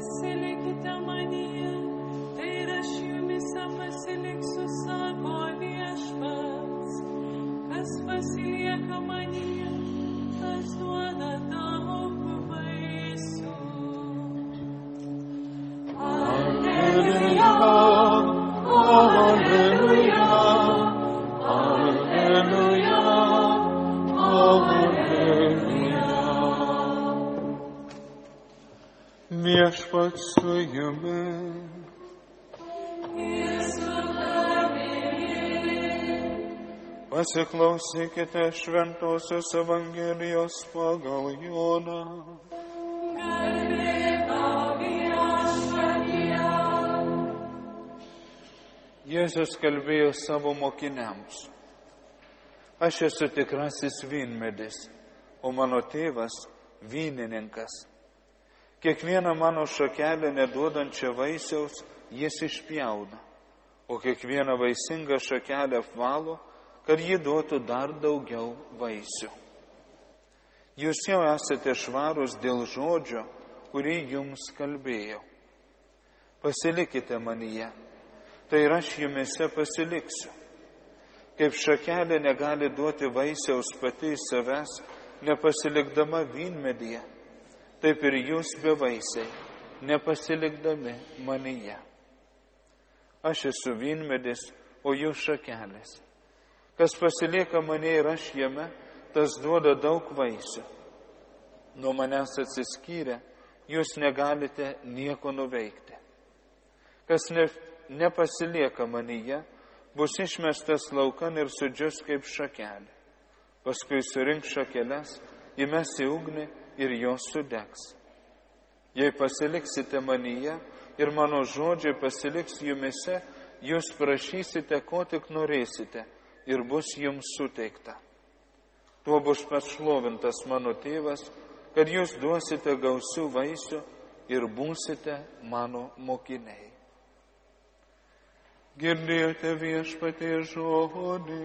pasilikite manyje, tai ir aš jumise pasiliksiu, sako Viešpats. Kas pasilieka manyje, tas duoda daug vaisių. Alleluja, alleluja, alleluja, alleluja. Viešpats su jumis. Pasiklausykite Šventosios Evangelijos pagal Joną. Jėzus kalbėjo savo mokiniams: Aš esu tikrasis vynmedis, o mano tėvas vynininkas. Kiekvieną mano šakelę neduodančią vaisiaus jis išpjauna, o kiekvieną vaisingą šakelę apvalo, kad ji duotų dar daugiau vaisių. Jūs jau esate švarūs dėl žodžio, kurį jums kalbėjau. Pasilikite manyje, tai ir aš jumise pasiliksiu. Kaip šakelė negali duoti vaisiaus pati iš savęs, nepasilikdama vynmedyje, taip ir jūs bevaisiai, nepasilikdami manyje. Aš esu vynmedis, o jūs šakelės. Kas pasilieka mane ir aš jame, tas duoda daug vaisių. Nuo manęs atsiskyrę, jūs negalite nieko nuveikti. Kas nepasilieka manyje, bus išmestas laukan ir sudžius kaip šakelė. Paskui surinks šakeles, įmes į ugnį ir jos sudegs. Jei pasiliksite manyje ir mano žodžiai pasiliks jumise, jūs prašysite, ko tik norėsite, ir bus jums suteikta. Tuo bus pašlovintas mano tėvas, kad jūs duosite gausių vaisių ir būsite mano mokiniai. Girdėjote Viešpaties žodį.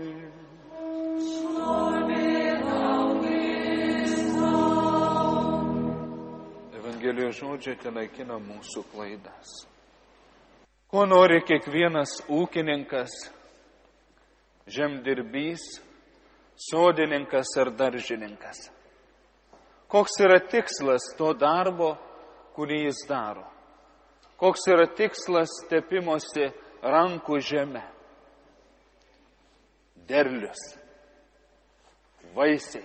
Evangelijos žodžiai tenaikina mūsų klaidas. Ko nori kiekvienas ūkininkas, žemdirbys, sodininkas ar daržininkas? Koks yra tikslas to darbo, kurį jis daro? Koks yra tikslas tepimosi rankų žeme? Derlius, vaisiai.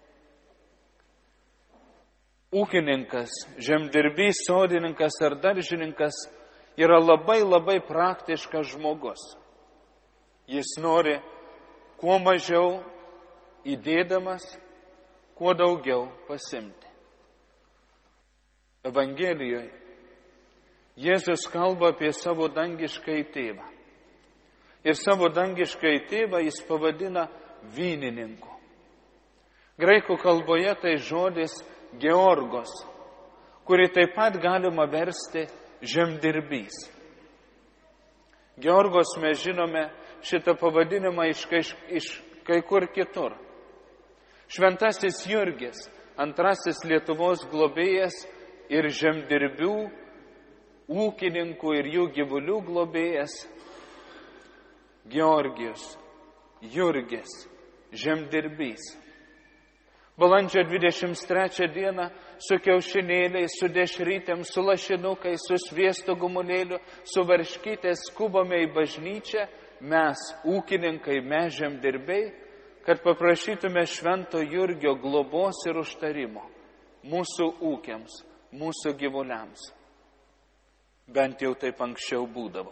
Ūkininkas, žemdirbys, sodininkas ar daržininkas yra labai praktiškas žmogus. Jis nori kuo mažiau įdėdamas, kuo daugiau pasimti. Evangelijoje Jėzus kalba apie savo dangiškąjį tėvą. Ir savo dangiškąjį tėvą jis pavadina vynininku. Graikų kalboje tai žodis georgos, kurį taip pat galima versti žemdirbys. Georgos mes žinome šitą pavadinimą iš kai kur kitur. Šventasis Jurgis, antrasis Lietuvos globėjas ir žemdirbių, ūkininkų ir jų gyvulių globėjas. Georgijus, Jurgis, žemdirbys. Balandžio 23 dieną su kiaušinėliais, su dešrytėm, su lašinukais, su sviesto gumulėliu, su varškytės skubame į bažnyčią, mes, ūkininkai, mes žemdirbiai, kad paprašytume Švento Jurgio globos ir užtarimo mūsų ūkiams, mūsų gyvuliams. Bent jau taip anksčiau būdavo.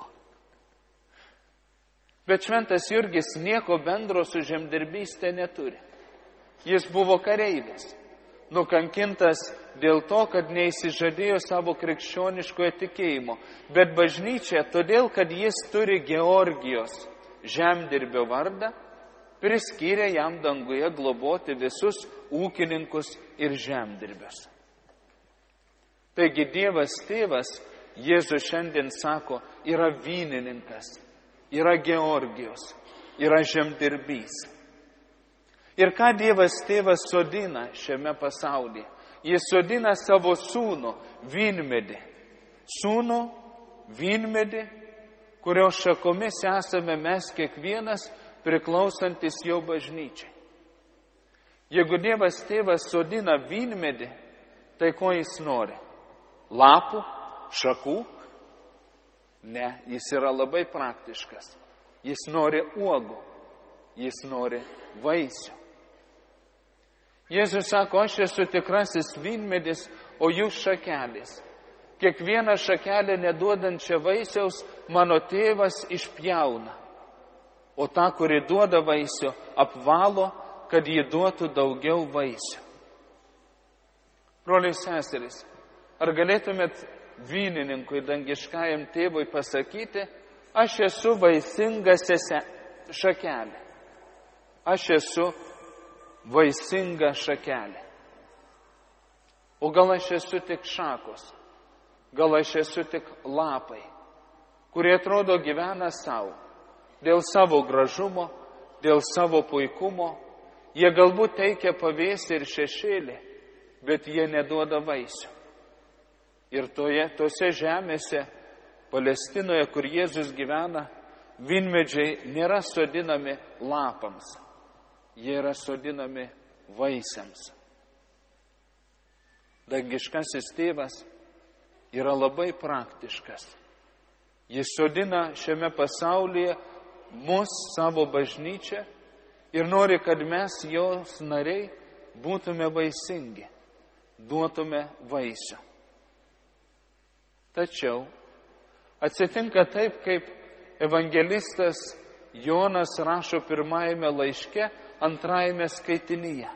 Bet Šventas Jurgis nieko bendro su žemdirbystė neturi. Jis buvo kareivis, nukankintas dėl to, kad neįsižadėjo savo krikščioniškojo tikėjimo, bet bažnyčia, todėl, kad jis turi Georgijos žemdirbio vardą, priskyrė jam danguje globoti visus ūkininkus ir žemdirbius. Taigi Dievas tėvas, Jėzus šiandien sako, yra vynininkas, yra Georgijos, yra žemdirbys. Ir ką Dievas tėvas sodina šiame pasaulyje? Jis sodina savo sūnų, vynmedį, Sūnų, vynmedį, kurio šakomis esame mes kiekvienas priklausantis jo bažnyčiai. Jeigu Dievas tėvas sodina vynmedį, tai ko jis nori? Lapų, šakų? Ne, jis yra labai praktiškas. Jis nori uogų, jis nori vaisių. Jėzus sako, aš esu tikrasis vynmedis, o jūs šakelės. Kiekvieną šakelę neduodančią vaisiaus mano tėvas išpjauna, o tą, kuri duoda vaisių, apvalo, kad jį duotų daugiau vaisių. Broliai seserys, ar galėtumėt vynininkui dangiškajam tėvui pasakyti, aš esu vaisinga šakelė. Aš esu vaisinga šakelė. O gal aš esu tik šakos, gal aš esu tik lapai, kurie atrodo gyvena savo, dėl savo gražumo, dėl savo puikumo. Jie galbūt teikia pavėsį ir šešėlį, bet jie neduoda vaisių. Ir tose žemėse, Palestinoje, kur Jėzus gyvena, vynmedžiai nėra sodinami lapams, jie yra sodinami vaisiams. Dangiškasis tėvas yra labai praktiškas. Jis sodina šiame pasaulyje mus, savo bažnyčią, ir nori, kad mes, jos nariai, būtume vaisingi, duotume vaisių. Tačiau atsitinka taip, kaip evangelistas Jonas rašo pirmajame laiške, antrajame skaitinyje.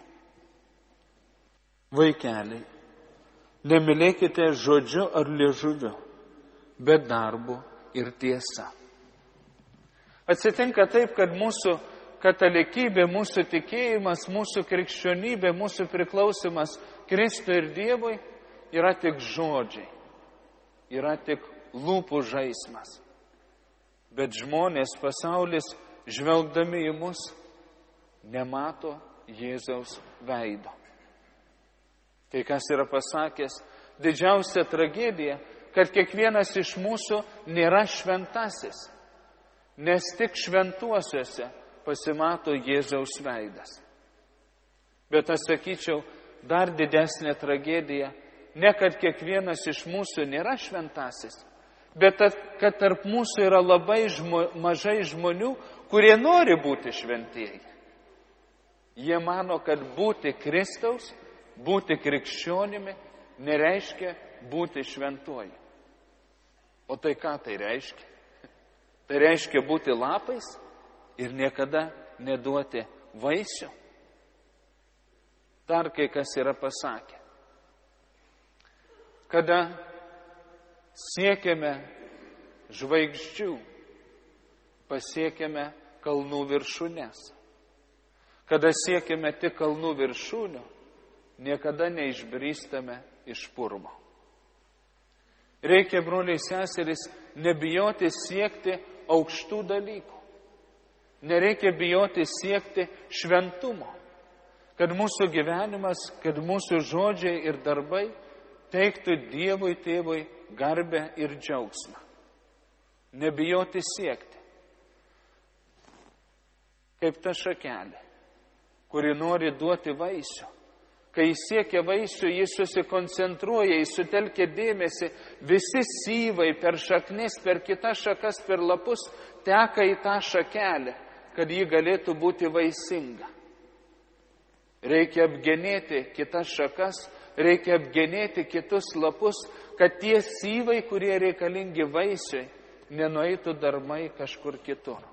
Vaikeliai, nemylėkite žodžiu ar liežuviu, bet darbu ir tiesa. Atsitinka taip, kad mūsų katalikybė, mūsų tikėjimas, mūsų krikščionybė, mūsų priklausimas Kristui ir Dievui yra tik žodžiai, yra tik lūpų žaismas. Bet žmonės, pasaulis, žvelgdami į mus, nemato Jėzaus veido. Kai kas yra pasakęs, didžiausia tragedija, kad kiekvienas iš mūsų nėra šventasis, nes tik šventuosiuose pasimato Jėzaus veidas. Bet aš sakyčiau, dar didesnė tragedija, ne kad kiekvienas iš mūsų nėra šventasis, bet kad tarp mūsų yra labai mažai žmonių, kurie nori būti šventieji. Jie mano, kad būti Kristaus, būti krikščionimi nereiškia būti šventuoju. O tai ką tai reiškia? Tai reiškia būti lapais ir niekada neduoti vaisių. Dar kai kas yra pasakę. Kada siekiame žvaigždžių, pasiekėme kalnų viršūnes. Kada siekiame tik kalnų viršūnių, niekada neišbrystame iš purvo. Reikia, broliai seserys, nebijoti siekti aukštų dalykų. Nereikia bijoti siekti šventumo, kad mūsų gyvenimas, kad mūsų žodžiai ir darbai teiktų Dievui tėvui garbę ir džiaugsmą. Nebijoti siekti. Kaip ta šakelė, kuri nori duoti vaisių. Kai jis siekia vaisių, jis susikoncentruoja, jis sutelkia dėmesį, visi syvai per šaknis, per kitas šakas, per lapus teka į tą šakelę, kad ji galėtų būti vaisinga. Reikia apgenėti kitas šakas, reikia apgenėti kitus lapus, kad tie syvai, kurie reikalingi vaisiui, nenueitų darmai kažkur kitur.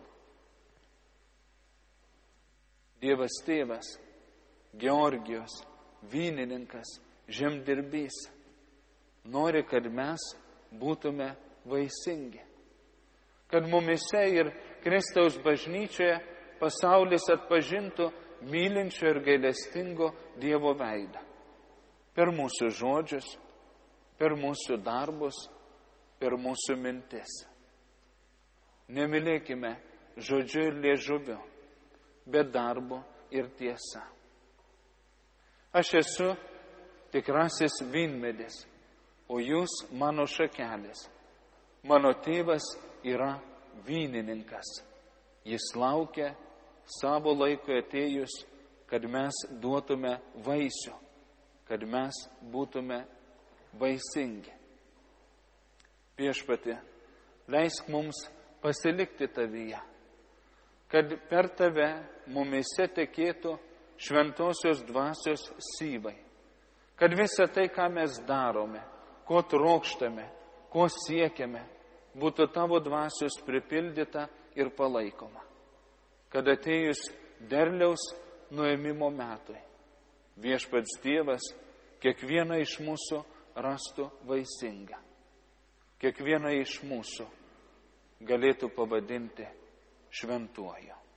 Dievas tėvas, Georgijos, vynininkas, žemdirbys, nori, kad mes būtume vaisingi. Kad mumise ir Kristaus bažnyčioje pasaulis atpažintų mylinčio ir gailestingo Dievo veidą. Per mūsų žodžius, per mūsų darbus, per mūsų mintis. Nemylėkime žodžiu ir liežuviu, bet darbu ir tiesa. Aš esu tikrasis vynmedis, o jūs mano šakelės. Mano tėvas yra vynininkas. Jis laukia savo laiko atėjus, kad mes duotume vaisių, kad mes būtume vaisingi. Viešpatie, leisk mums pasilikti tavyje, kad per tave mumise tekėtų šventosios dvasios syvai, kad visa tai, ką mes darome, ko trokštame, ko siekiame, būtų tavo dvasios pripildyta ir palaikoma, kad atėjus derliaus nuėmimo metui, viešpats Dievas kiekvieną iš mūsų rastų vaisingą, kiekvieną iš mūsų galėtų pavadinti šventuoju.